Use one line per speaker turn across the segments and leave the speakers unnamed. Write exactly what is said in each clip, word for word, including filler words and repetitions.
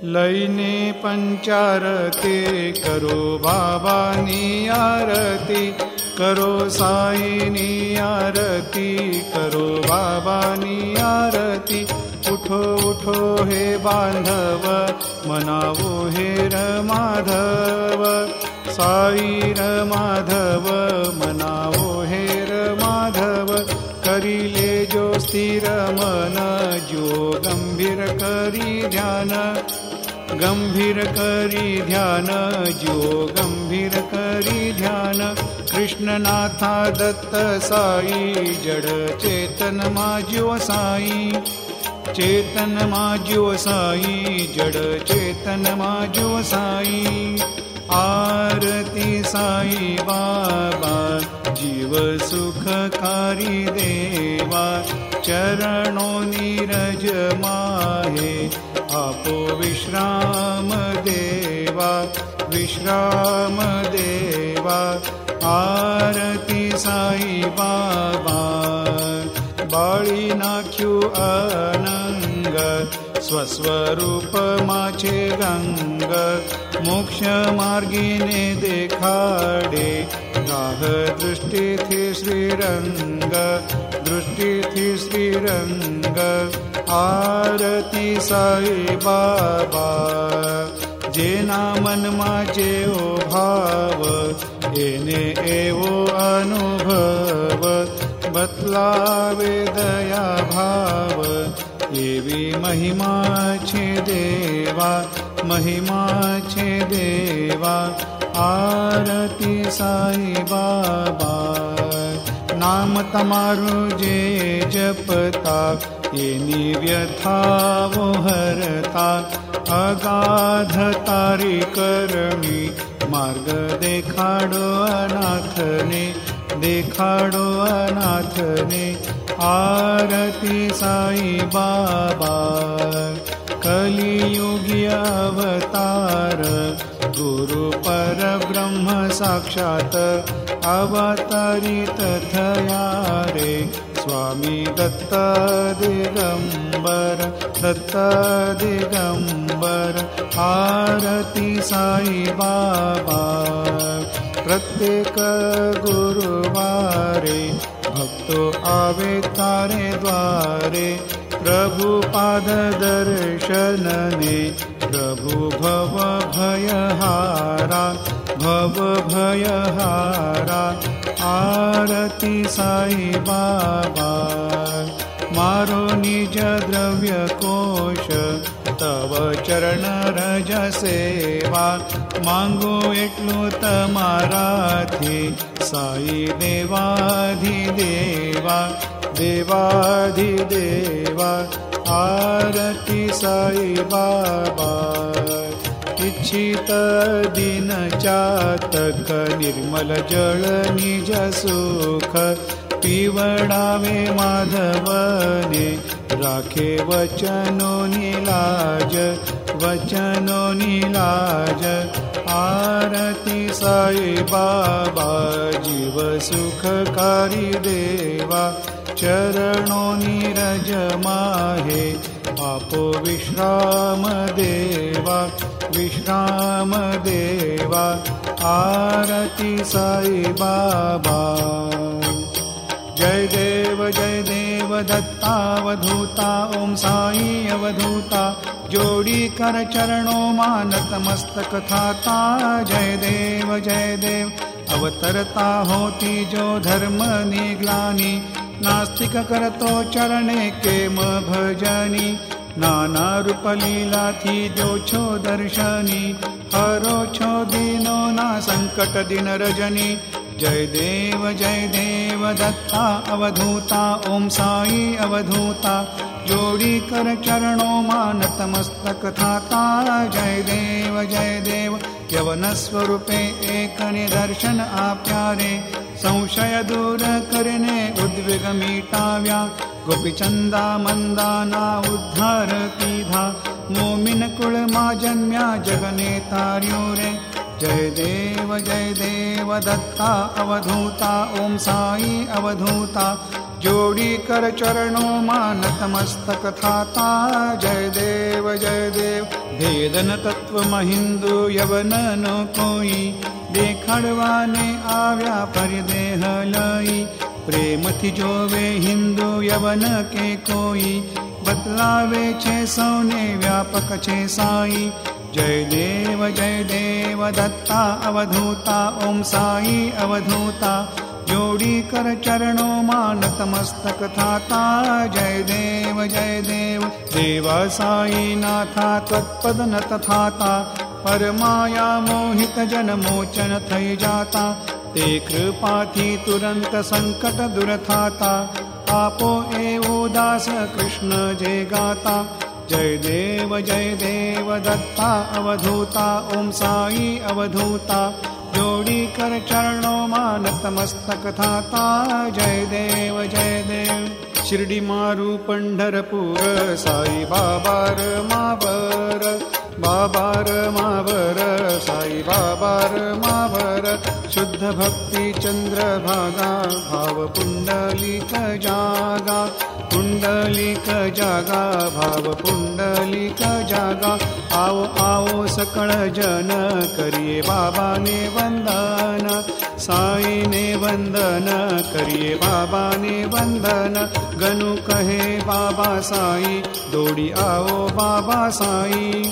लईने पंचारती करो बाबानी आरती, करो साईनी आरती, करो बाबानी आरती। उठो उठो हे बांधव, मनावो हे र माधव, साई र माधव, मनावो हे र माधव। करी ले जो स्थिर मन, जो गंभीर करी ध्यान, गंभीर करी ध्यान, जो गंभीर करी ध्यान। कृष्णनाथा दत्त साई, जड़ चेतन माज्यो साई, चेतन माज्यो साई, जड़ चेतन माज्यो साई। आरती साई बाबा, जीव सुखकारी देवा। चरणों नीरज माहे, आपो विश्राम देवा, विश्राम देवा। आरती साई बाबा, बाळी नाख्यु अनंग, स्वस्वरूप माचे रंग। मोक्ष मार्गीने देखाडे, राह दृष्टि थी श्रीरंग, दृष्टि थी श्रीरंग। आरती साई बाबा, जेना मनमा जेवो भाव, एने एवो अनुभव। बतलावे दया भाव, एवी महिमा छे देवा, महिमा छे देवा। आरती साई बाबा, नाम तमारू जे जपता, एनी व्यथावो हरता। अगाध तारी करणी, मार्ग देखाडो अनाथने, देखाडो अनाथने। आरती साई बाबा, कलियुगी अवतार, गुरु पर ब्रह्म साक्षात। अवतरित थया रे, स्वामी दत्त दिगंबर, दत्त दिगंबर। आरती साई बाबा, प्रत्येक गुरुवारे, भक्तो आवे तारे द्वारे। प्रभु पाद दर्शनने, प्रभु भव भयहारा, भव भयहारा। आरती साई बाबा, मारो निज द्रव्य कोश, तव चरण रज सेवा। मांगो एटलू तमाराथी, साई देवाधिदेवा, देवाधिदेवा। आरती साई बाबा, इच्छित दिन चातक, निर्मल जल निज सुख। पीवडावे माधवने, राखे वचनो नीलाज, वचनो नीलाज। आरती साई बाबा, जीव सुखकारी देवा। चरणों नीरज माहे, आपो विश्राम देवा, विश्राम देवा। आरती साई बाबा, जय देव जय देव दत्तावधूता। ओम साई अवधूता, जोड़ी कर चरणों मानत मस्तक थाता। जय देव जय देव, अवतरता होती जो धर्म निग्लानी। नास्तिक करतो चरणे केम भजनी। नाना रूप लीला थी दो छो दर्शनी। हरो छो दीनो ना संकट दिन रजनी। जय देव जय देव दत्ता अवधूता। ओम साई अवधूता, जोड़ी कर चरणों मानत मस्तक थाता। जय देव जय देव, यवन स्वरूपे एक निदर्शन आप्यारे। संशय दूर करने उद्वेग मीटाव्या। गोपीचंदा मंदाना उद्धार कीधा। मोमिन कुल मा जन्म्या जगने तार्यो रे। जय देव जय देव दत्ता अवधूता। ओम साई अवधूता, जोड़ी कर चरणों मा नतमस्तक थाता। जय देव जय देव भेदन तत्व म हिंदू यवन नो कोई, देखाड़वाने आव्या पर देह लई। प्रेम थी जोवे हिंदू यवन के कोई, बतलावे छे सौने व्यापक छे साई। जय देव जय देव दत्ता अवधूता, ओम साई अवधूता। जोड़ी कर चरणों मा नतमस्तक थाता। जय देव जय देव देवा साई नाथा, त्वत्पद नत थाता। परमाया मोहित जन मोचन थई जाता, ते कृपाथी तुरंत संकट दूर थाता। आपो एवो दास कृष्ण जे गाता। जय देव जय देव दत्ता अवधूता, ओम साई अवधूता। जोड़ी कर चरणों मा नतमस्तक थाता। जय देव जय देव शिरडी मारू पंढरपूर, साई बाबार मावर। बाबार मावर साई बाबार मावर। शुद्ध भक्ति चंद्र भागा, भाव पुंडलिक जागा। पुंडलिक जागा भाव पुंडलिक जागा। आओ आओ सकल जन करिए बाबा ने वंदन। साई ने वंदन करिए बाबा ने वंदन। गनु कहे बाबा साई, दौड़ी आओ बाबा साई।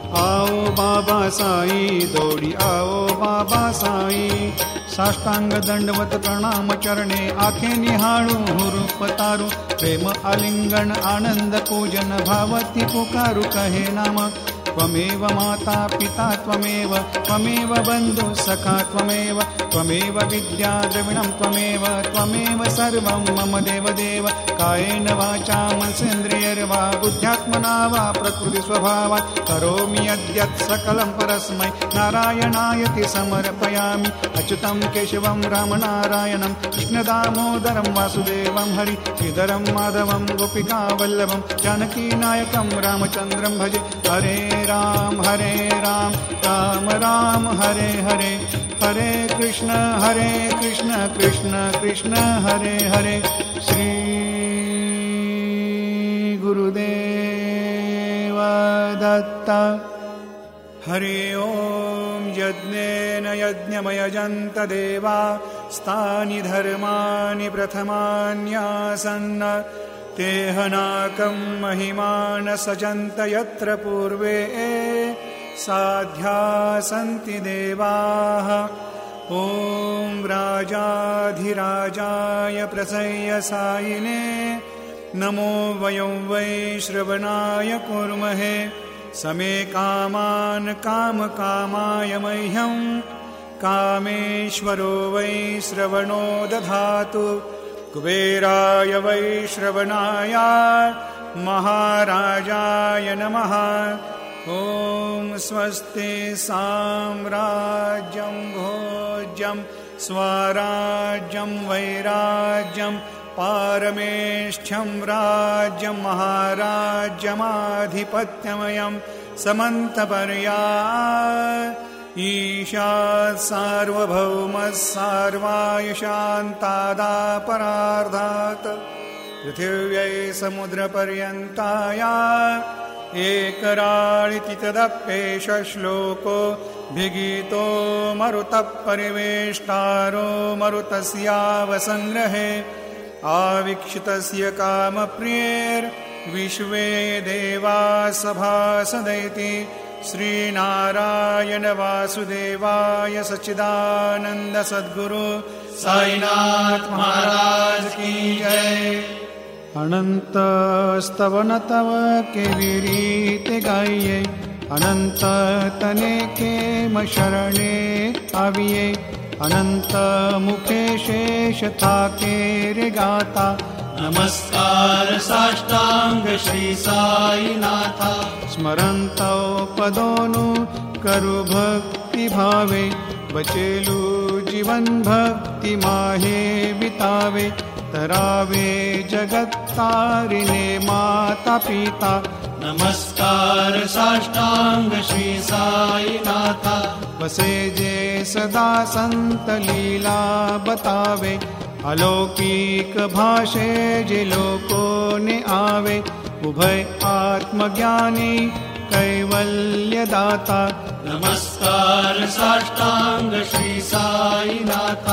आओ बाबा साई दौड़ी आओ बाबा साई। साष्टांग दंडवत प्रणाम चरणे, आखे निहाळू रूप तारू। प्रेम आलिंगन आनंद पूजन, भावती पुकारू कहे नाम। त्वमेव माता पिता त्वमेव, त्वमेव बंधु सखा त्वमेव। त्वमेव विद्या द्रविणं त्वमेव, त्वमेव सर्वं मम देव देव। कायेन वाचा मनसेन्द्रियैर्वा, बुद्ध्यात्मना वा प्रकृति स्वभावात्। करोमि यद्यत् सकलं परस्मै नारायणायति समर्पयामि। अच्युतं केशवं रामनारायणं, कृष्णदामोदरं वासुदेवं हरि। श्रीधरं माधवं गोपिका वल्लभं, जानकीनायकं रामचन्द्रं भजे। हरे राम हरे राम राम राम हरे हरे। हरे कृष्ण हरे कृष्ण कृष्ण कृष्ण हरे हरे। श्री गुरुदेव दत्त। हरि ओम। यज्ञेन यज्ञमयजन्त देवा, स्तानि धर्माणि प्रथमान्यासन्। तेहनाकं महिमान सजन्त यत्र पूर्वे, साध्या सन्ति देवाः। ॐ राजाधिराजाय प्रसय्यसायिने, नमो वयं वै श्रवणाय कुर्महे। समे कामान् कामकामाय मह्यं, कामेश्वरो वै श्रवणो दधातु। कुबेराय वै श्रवणाय महाराजाय नमः। ॐ स्वस्ति साम्राज्यं भोज्यं स्वराज्यं वैराज्यं पारमेष्ठ्यं राज्यं महाराज्यमाधिपत्यमयं समन्तपर्यायः। ईशात् सार्वभौमः सार्वायुषान्तादापरार्धात्। पृथिव्यै समुद्रपर्यन्ताय एकराळिति तदप्येष श्लोको भिगीतो मरुतः परिवेष्टारो मरुतस्यावसंग्रहे। आवीक्षितस्य कामप्रियैर्विश्वे देवा सभासदैति। श्रीनारायण वासुदेवाय सच्चिदानंद सद्गुरु साईनाथ महाराज की जय। अनंत स्तवन तव के विरीत गाइए, अनंत तने के मशरणे आविए। अनंत मुखे शेष था के रे गाता।
नमस्कार साष्टांग श्री साई नाथा।
स्मरंतो पदोनु करु भक्ति भावे। बचेलू जीवन भक्ति माहे बितावे। तरावे जगत तारिणे माता पिता।
नमस्कार साष्टांग श्री साई नाथा।
बसे जे सदा संत लीला बतावे। अलौकिक भाषे जे लोको ने आवे उभय आत्मज्ञानी कैवल्यदाता
नमस्कार साष्टांग श्री साईनाथ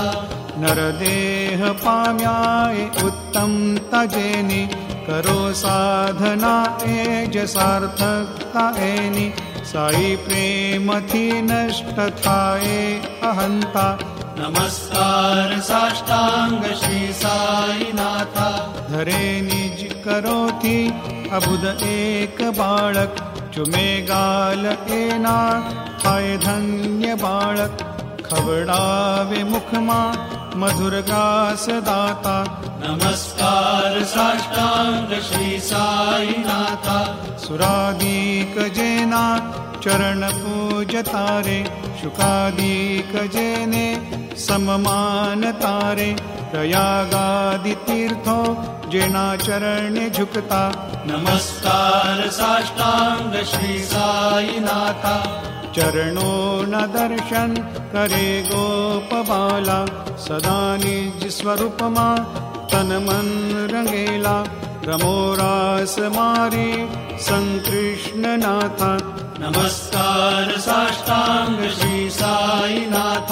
नरदेह पाम्याय उत्तम तजेनी करो साधना एज सार्थकता एनी साई प्रेम थी नष्ट थाए अहंता
नमस्कार साष्टांग श्री साईनाथ
धरे निज करो थी अबुध एक बालक चुमे गाल एना थाय धन्य बालक खवड़ावे मुखमा मधुर गास दाता
नमस्कार साष्टांग श्री साईनाथ
सुरादीक जेना चरण पूज तारे शुकादीक जेने सममान तारे प्रयागादि तीर्थो जेना चरणे झुकता
नमस्कार साष्टांग श्री साईनाथ
चरणो न दर्शन करे गोपबाला सदा निज स्वरूपमा तन मन रंगेला रमोरास मारी संकृष्ण नाथा
नमस्कार साष्टांग श्री साईनाथ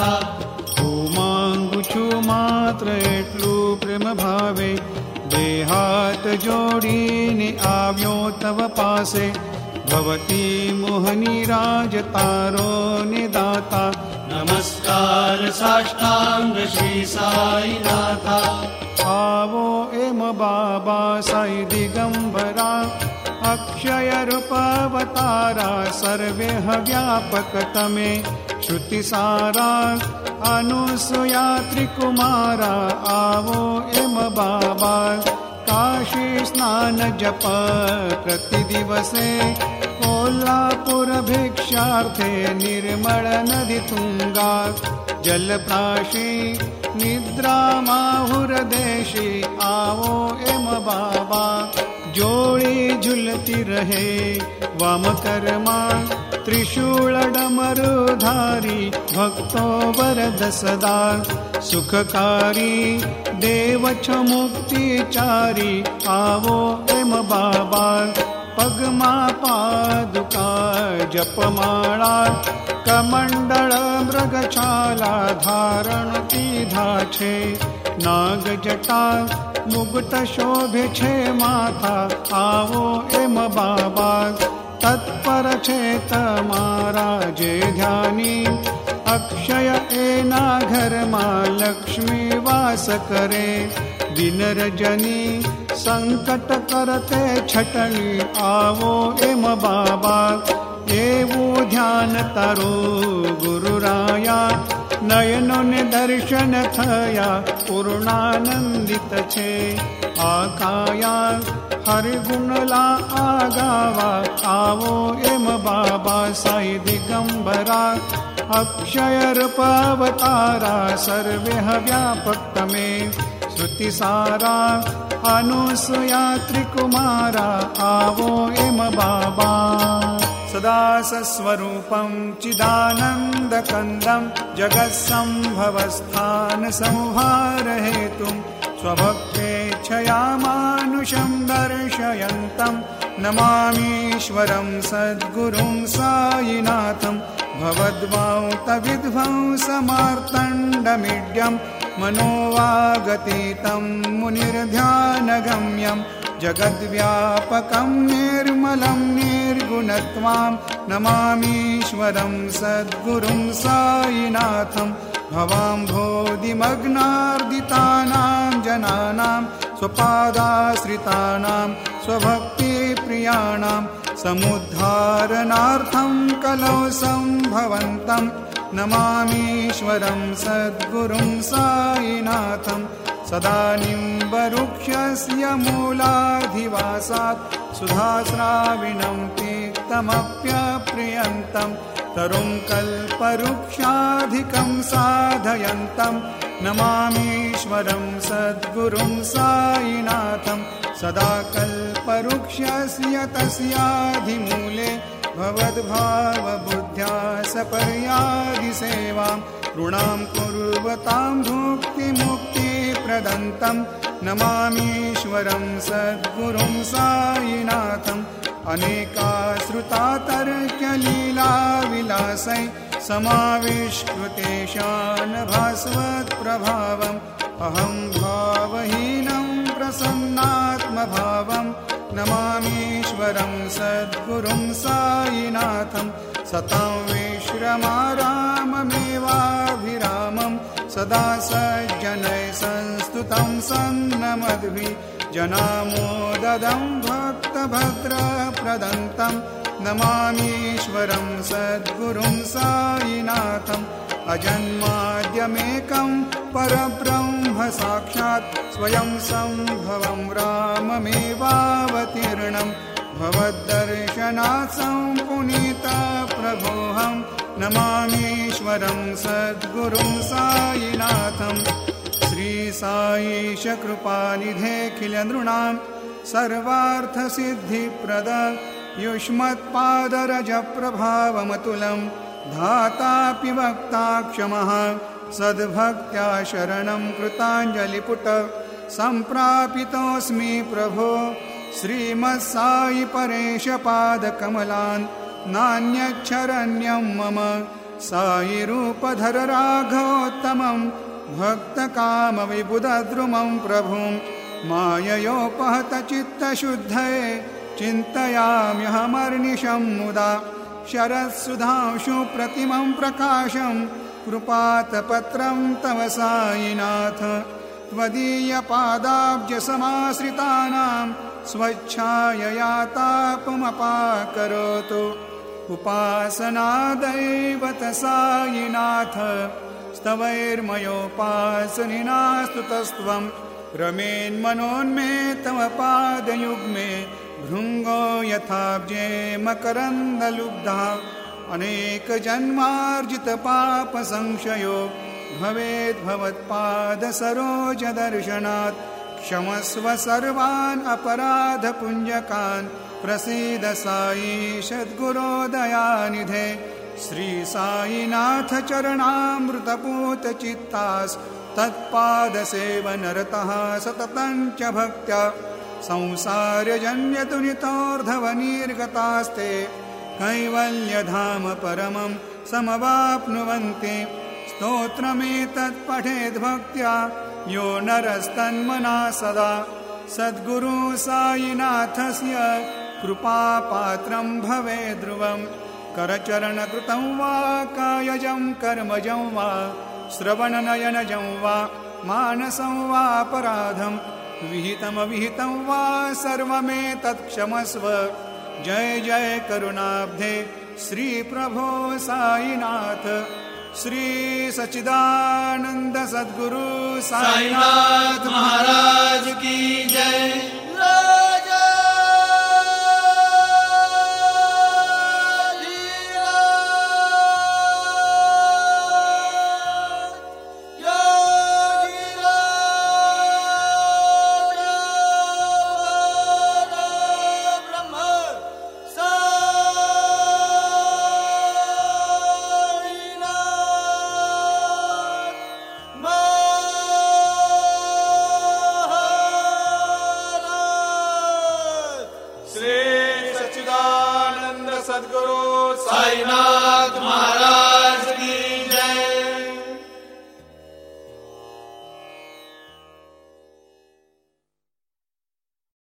માંગુ છું માત્ર એટલું પ્રેમ ભાવે બે હાથ જોડીને આવ્યો તવ પાસે ભવતી મોહની રાજ તારો ને દાતા
नमस्कार साष्टांग श्री साईनाथ
आवो एम बाबा साई दिगंबरा अक्षय रूप अवतारा सर्वे व्यापक तमे श्रुति सारा अनुसुया त्रिकुमारा आवो एम बाबा काशी स्नान जप प्रति दिवसे कोल्हापुर भिक्षार्थे निर्मल नदी तुंगा जल प्राशी निद्रा माहुर देशी आवो एम बाबा जोड़ी झुलती रहे वाम कर्मा त्रिशूल डमरुधारी भक्तो वरद सदा सुखकारी देव छ मुक्तिचारी आवो एम बाबा पगमा पादुका जपमाला कमंडल मृगछाला धारण कीधा छे नाग जटा मुकुट शोभे छे माथा आवो एम बाबा तत्पर छे तमारा जे ध्यानी अक्षय एना घर मां लक्ष्मी वास करे दिन रजनी संकट करते छटनी आवो एम बाबा एवू ध्यान तारो गुरुराया नयनो ने दर्शन थया पूर्णानंदित छे आकाया हरिगुणला आगावा आवो एम बाबा साई दिगंबरा अक्षय रूप अवतारा सर्वे व्यापक तमे श्रुति सारा अनुसुया त्रिकुमारा आवो एम बाबा सदा सस्वरूपं चिदानन्दकन्दं जगत्सम्भवस्थान संहार हेतुं स्वभक्तेच्छया मानुषं दर्शयन्तं नमामीश्वरं सद्गुरुं साईनाथं भवद्वान्तविध्वंसमार्तण्डमीड्यं मनोवागतीतं मुनिर्ध्यानगम्यं जगद्व्यापकं निर्मलं निर्गुणत्वां नमामीश्वरं सद्गुरुं साईनाथं भवाम्भोधिमग्नार्दितानां जनानां स्वपादाश्रितानां स्वभक्तिप्रियाणां समुद्धारणार्थं कलौ सम्भवन्तं नमामीश्वरं सद्गुरुं साईनाथं सदा निम्बवृक्षस्य मूलाधिवासात् सुधास्राविणं तीक्तमप्यप्रियन्तं तरुं कल्पवृक्षाधिकं साधयन्तं नमामीश्वरं सद्गुरुं साईनाथं सदा कल्पवृक्षस्य तस्याधिमूले भवद्भावबुद्ध्या सपर्यादिसेवां ऋणां कुर्वतां भुक्तिमुक्तिप्रदन्तं नमामीश्वरं सद्गुरुं साईनाथम् अनेकाश्रुतातर्क्यलीलाविलासै समाविष्कृतेशान भास्वत्प्रभावम् अहं भावहीनं प्रसन्नात्मभावं नमामीश्वरं सद्गुरुं साईनाथम् सतां विश्रमाराममेवाभिरामं सदा सज्जनैः संस्तुतं सन्नमद्भिः जनामोददं भक्तभद्रप्रदन्तं नमामीश्वरं सद्गुरुं साईनाथम् अजन्माद्यमेकं परब्रह्म साक्षात् स्वयं सम्भवं राममेवावतीर्णं भवद्दर्शनात् सम्पुनीतप्रभोऽहं नमामीश्वरं सद्गुरुं साईनाथम् श्रीसाईश कृपानिधेऽखिलनृणां सर्वार्थसिद्धिप्रद युष्मत्पादरजप्रभावमतुलं धातापि वक्ता क्षमः सद्भक्त्या शरणं कृताञ्जलिपुट सम्प्रापितोऽस्मि प्रभो श्रीमत्साई परेशपादकमलान् नान्यच्छरण्यं मम साई रूपधर राघवोत्तमं भक्तकामविबुधद्रुमं प्रभुं माययोपहतचित्तशुद्धये चिन्तयाम्यहमर्निशं मुदा शरत्सुधांशु प्रतिमं प्रकाशं कृपातपत्रं तव साईनाथ त्वदीयपादाब्जसमाश्रितानां स्वच्छायया तापमपाकरोतु उपासनादैवत साईनाथ स्तवैर्मयोपासनिना स्तुतस्त्वं रमेन्मनोन्मे तव पादयुग्मे भृङ्गो यथाब्जे मकरन्दलुब्धा अनेकजन्मार्जितपापसंशयो भवेद्भवत्पादसरोजदर्शनात् क्षमस्व सर्वान् अपराधपुञ्जकान् प्रसीद साई सद्गुरो दयानिधे श्री साईनाथ चरणामृतपूतचित्तास् तत्पादसेवनरतः सततं च भक्त्या संसारजन्यतुनितोर्धवनिर्गतास्ते कैवल्यधाम परमं समवाप्नुवन्ति स्तोत्रमेतत्पठेद्भक्त्या यो नरस्तन्मना सदा सद्गुरु साईनाथस्य कृपापात्रं भवेत् ध्रुवम् करचरणकृतं वा कायजं कर्मजं वा श्रवणनयनजं वा मानसं वापराधं विहितमविहितं वा सर्वमेतत्क्षमस्व जय जय करुणाब्धे श्री प्रभो साईनाथ श्री सच्चिदानंद सद्गुरु
साईनाथ महाराज की जय।
सच्चिदानंद सद्गुरु
साईनाथ महाराज